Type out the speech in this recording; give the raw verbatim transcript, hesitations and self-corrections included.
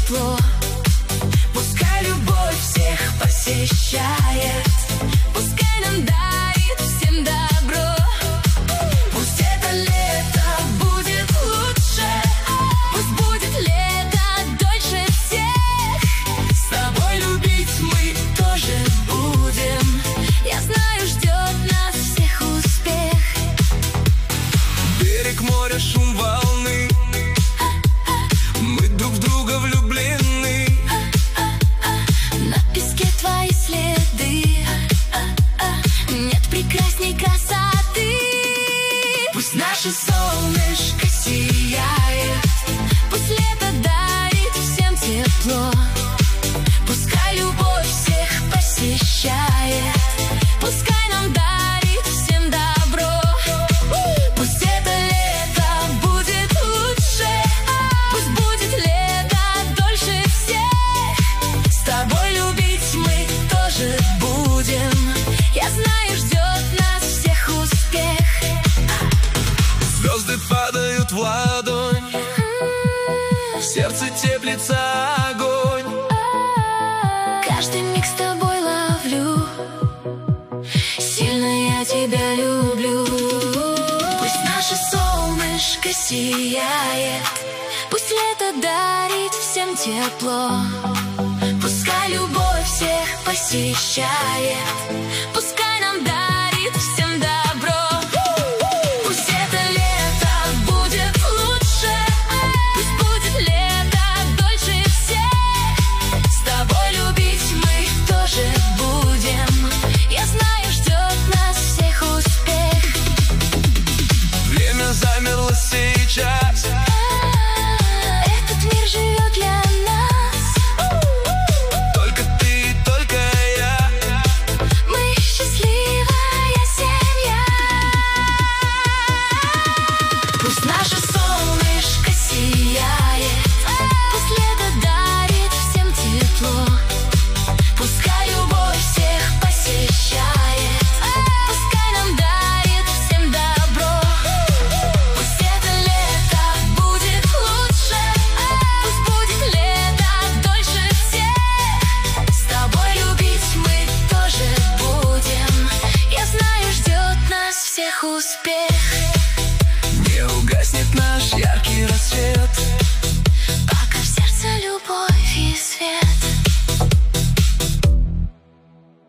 тепло. Пускай любовь всех посещает, пускай нам дарит всем добро. Пусть это лето будет лучше, пусть будет лето дольше всех. С тобой любить мы тоже будем, я знаю, ждет нас всех успех. Берег моря, шум волны, мы друг в друга влюблены. На песке твои следы, нет прекрасней красоты. Пусть наше солнышко сияет, пусть лето дарит всем тепло. Пускай любовь всех посещает, пускай нам дарит всем добро. Пусть это лето будет лучше, пусть будет лето дольше всех. С тобой любить мы тоже будем, я знаю, ждет нас всех успех. Звезды падают в ладонь, в сердце теплится огонь. Каждый миг с тобой ловлю, сильно я тебя люблю. Пусть наше солнышко сияет, пусть лето дарит всем тепло. Пускай любовь всех посещает, пускай нам дарит всем добро.